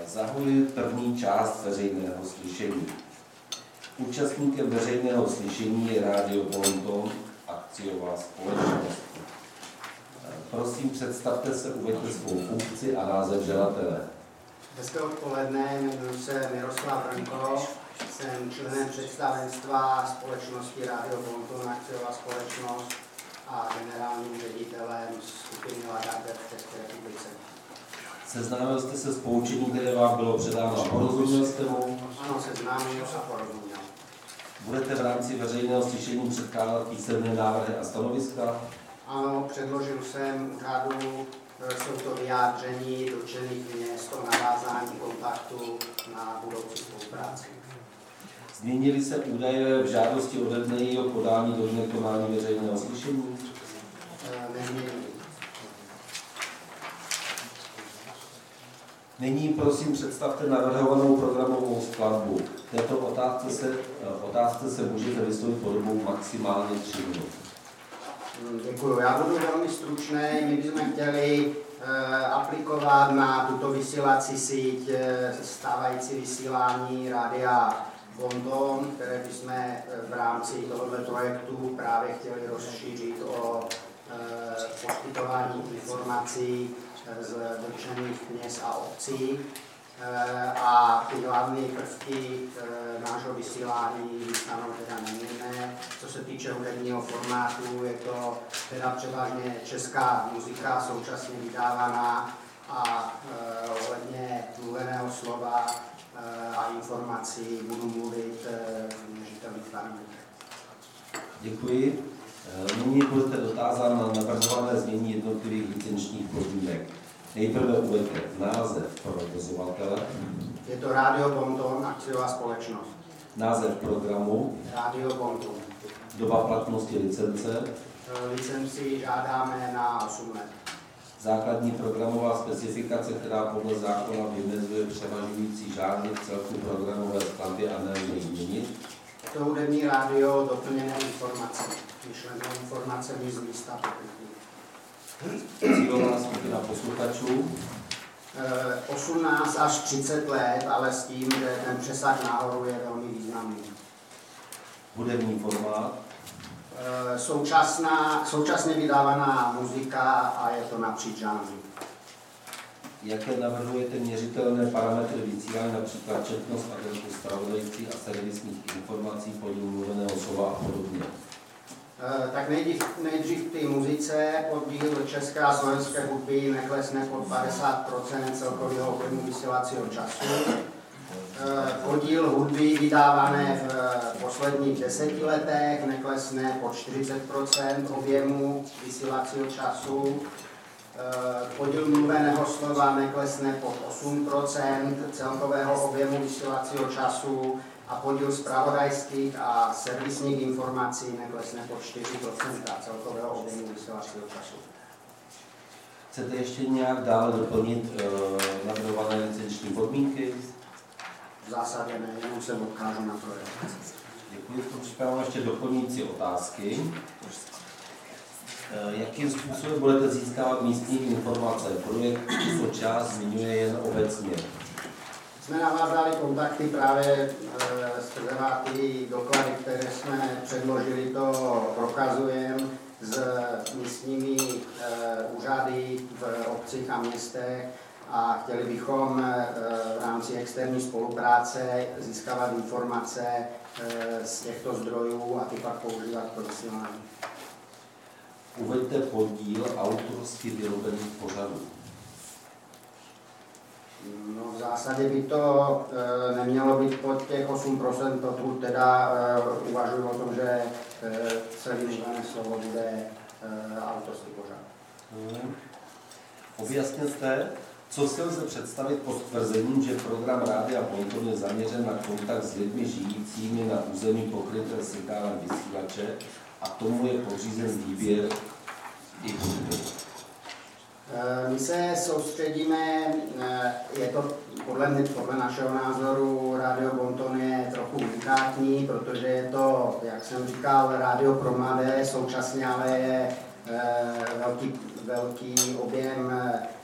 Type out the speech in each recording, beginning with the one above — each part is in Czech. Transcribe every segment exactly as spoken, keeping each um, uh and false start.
Zahajuji první část veřejného slyšení. Účastníkem veřejného slyšení je Rádio Bonton, akciová společnost. Prosím, představte se, uveďte svou funkci a název žadatele. Hezké odpoledne, jmenuji se Miroslav Brnko, jsem členem představenstva společnosti Rádio Bonton, akciová společnost a generálním ředitelem skupiny Lagardère v České republice. Seznámil jste se s poučením, které vám bylo předáno a porozuměl jste mu? Ano, seznámil a porozuměl. Budete v rámci veřejného slyšení předkládat písemné návrhy a stanoviska? Ano, předložil jsem úřadu, jsou to vyjádření dotčených měst o navázání kontaktu na budoucí spolupráci. Změnily se údaje v žádosti ode dne jejího podání do dne konání veřejného slyšení? Nezměnily. Nyní prosím představte navrhovanou programovou skladbu. V této otázce se, otázce se můžete vyslovit po dobu maximálně tři minut. Děkuji. Já budu velmi stručný. My bychom chtěli eh, aplikovat na tuto vysílací síť eh, stávající vysílání Rádia Bonton, které bychom eh, v rámci tohoto projektu právě chtěli rozšířit o eh, poskytování informací z dotčených měst a obcí. A ty hlavní prvky nášho vysílání zůstanou teda neměnné. Co se týče hudebního formátu, je to teda převážně česká muzika, současně vydávaná a ohledně mluveného slova a informací budu mluvit v měřitelných parametrech. Děkuji. Nyní budete dotázán na navrhované změní jednotlivých licenčních podmínek. Nejprve uveďte název provozovatele. Je to Rádio Bonton, akciová společnost. Název programu. Rádio Bonton. Doba platnosti licence. Licenci žádáme na osm let. Základní programová specifikace, která podle zákona vymezuje převažující žánry v celku programové skladby a nelze ji měnit. To hudební rádio doplněné informace. Myšlené informace z místa pokrytí. Cílová skupina posluchačů. osmnáct až třicet let, ale s tím, že ten přesah nahoru je velmi významný. Hudební formát. Současná, současně vydávaná muzika a je to napříč žánry. Jaké navrhujete měřitelné parametry vysílání, například četnost agentů zpravodajství a servisních informací, podíl mluveného slova a podobně? Tak nejdřív, nejdřív k té muzice. Podíl české a slovenské hudby neklesne pod padesát procent celkového objemu vysílacího času. Podíl hudby vydávané v posledních deseti letech neklesne pod čtyřicet procent objemu vysílacího času. Podíl mluveného slova neklesne pod osm procent celkového objemu vysílacího času a podíl zpravodajských a servisních informací neklesne pod čtyři procenta celkového objemu vysílacího času. Chcete ještě nějak dále doplnit uh, navrhované licenční podmínky? V zásadě ne, jenom se odkážu na projekt. Děkuji, v tom případě mám ještě doplňující otázky. Uh, jakým způsobem budete získávat místní informace? Projekt tuto část zmiňuje jen obecně. Jsme navázali kontakty právě s ty doklady, které jsme předložili, to prokazujeme s místními úřady v obcích a městech a chtěli bychom v rámci externí spolupráce získávat informace z těchto zdrojů a ty pak používat pro vysílání. Uveďte podíl autorsky vyrobených pořadů. No, v zásadě by to e, nemělo být pod těch osm procent, pokud teda e, uvažuji o tom, že e, celý mluvené slovo bude e, autorský pořad. Hmm. Objasněte, co si lze představit pod tvrzením, že program Rádia Bonton je zaměřen na kontakt s lidmi žijícími na území pokryté signálem vysílače a tomu je podřízen výběr i hudby. My se soustředíme, je to podle, mě, podle našeho názoru, Rádio Bonton je trochu unikátní, protože je to, jak jsem říkal, rádio pro mladé, současně ale je velký, velký objem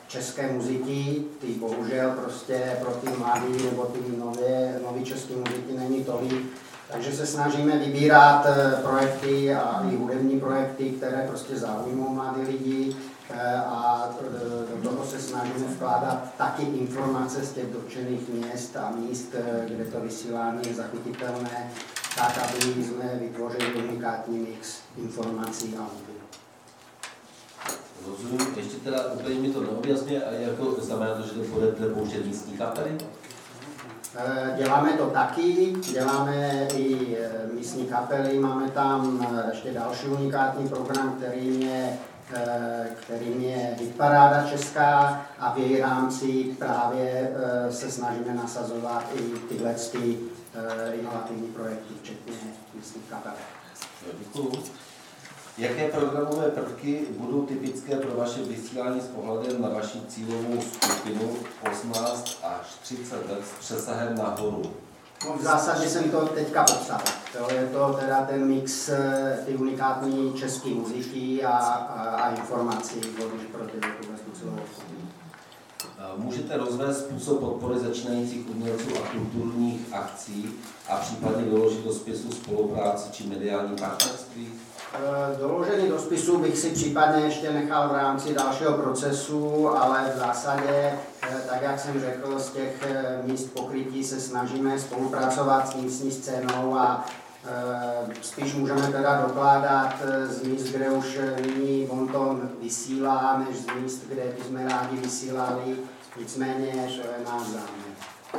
české muziky, ty bohužel prostě pro ty mladí nebo ty nové, nové české muziky není tolik. Takže se snažíme vybírat projekty a i hudební projekty, které prostě zaujmou mladí lidi a do toho se snažíme vkládat taky informace z těch dotčených měst a míst, kde to vysílání je zachytitelné, tak, aby jsme vytvořili unikátní mix informací a hudby. Rozumím, ještě teda úplně mi to neobjasňuje, a jako znamená to, že to budete pouštět místní kapely? Děláme to taky, děláme i místní kapely, máme tam ještě další unikátní program, kterým je, kterým je hitparáda česká a v její rámci právě se snažíme nasazovat i tyhle ty inovativní projekty, včetně místních kapel. Děkuju. Jaké programové prvky budou typické pro vaše vysílání s pohledem na vaši cílovou skupinu osmnáct až třicet let s přesahem nahoru? No, v zásadě jsem to teďka popsal. To je to teda ten mix ty unikátní české muziky a, a, a informací pro ty cílovou skupinu. Můžete rozvést způsob podpory začínajících umělců a kulturních akcí a případně doložit do spisu spolupráci či mediální partnerství? Doložení do spisu bych si případně ještě nechal v rámci dalšího procesu, ale v zásadě, tak jak jsem řekl, z těch míst pokrytí se snažíme spolupracovat s místní scénou a spíš můžeme teda dokládat z míst, kde už nyní bonton vysílá, než z míst, kde bychom rádi vysílali, nicméně to je náš záměr.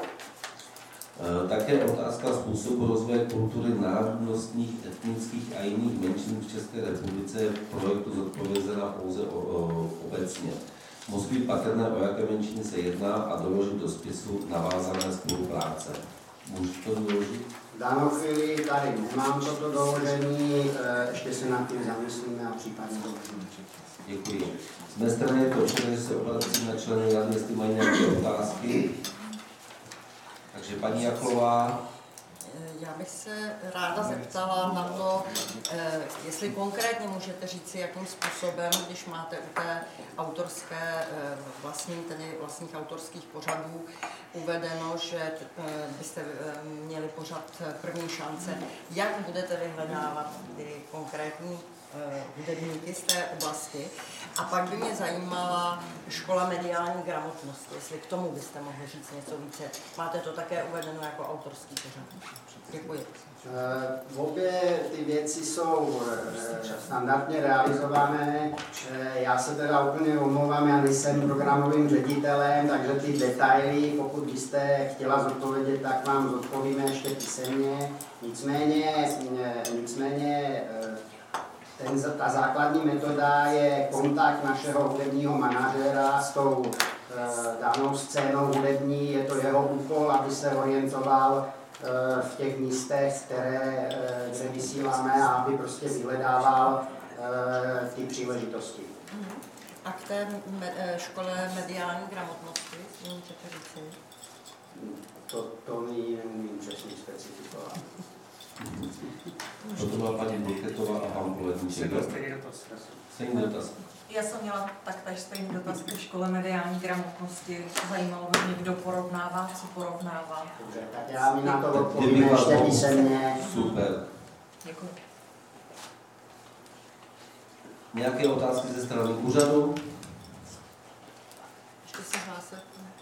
Také otázka způsobu rozvoje kultury národnostních, etnických a jiných menšin v České republice je v projektu zodpovězena pouze o, o, obecně. Musí být patrné, o jaké menšiny se jedná a doložit do spisu navázané spolupráce. Můžete to doložit? V danou chvíli tady nemám toto doložení, ještě se nad tím zamyslíme a případně doložíme. Děkuji. Z mé strany je to vše, že se obracím na členy rady, jestli mají nějaké otázky. Takže paní Jaklová. Já bych se ráda zeptala na to, jestli konkrétně můžete říci, jakým způsobem, když máte u té autorské vlastní, tedy vlastních autorských pořadů uvedeno, že byste měli pořad První šance, jak budete vyhledávat ty konkrétní hudebníky z té oblasti. A pak by mě zajímala škola mediální gramotnosti, jestli k tomu byste mohli říct něco více. Máte to také uvedeno jako autorský pořad. Děkuji. Uh, obě ty věci jsou uh, standardně realizované. Uh, já se teda úplně omlouvám, já nejsem programovým ředitelem, takže ty detaily, pokud byste chtěla zodpovědět, tak vám zodpovíme ještě písemně. Nicméně, nicméně uh, Ten, ta základní metoda je kontakt našeho hudebního manažera s tou e, danou scénou hudební. Je to jeho úkol, aby se orientoval e, v těch místech, které e, kde vysíláme a aby prostě vyhledával e, ty příležitosti. A k té me, škole mediální gramotnosti, můžete říci? To, to mi neumím přesně specifikovat. To byla paní Buketová a pan Poledníček. Stejný dotaz. Já jsem měla taktéž stejný dotaz ke škole mediální gramotnosti. Zajímalo by mě, kdo porovnává, co porovnává. Dobře, tak já mi na to odpovím ještě písemně. Super. Děkuji. Nějaké otázky ze strany úřadu? Ještě se hlásit.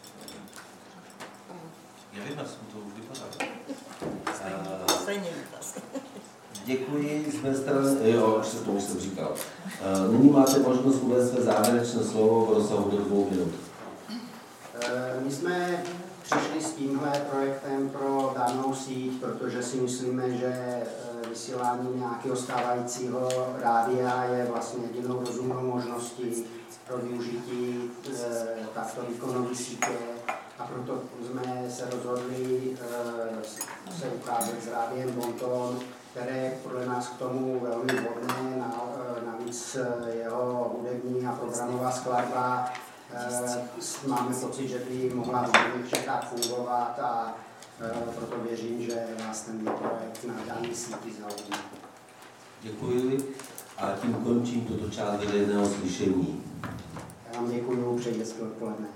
Já vím, jak jsem to už vypadal. Stejný dotaz. Děkuji z mé strany, jo, to už jsem říkal. Nyní máte možnost uvést své závěrečné slovo v rozsahu do dvou minut. My jsme přišli s tímhle projektem pro danou síť, protože si myslíme, že vysílání nějakého stávajícího rádia je vlastně jedinou rozumnou možností pro využití takto výkonové sítě. A proto jsme se rozhodli se ukázat s rádiem Bonton, které je podle nás k tomu velmi vhodné, navíc jeho hudební a programová skladba. Máme pocit, že by mohla v mnohých Čechách fungovat a proto věřím, že vás ten projekt na daný síti zaujme. Děkuji a tím končím tuto část veřejného slyšení. Vám děkuju, přeji hezké odpoledne.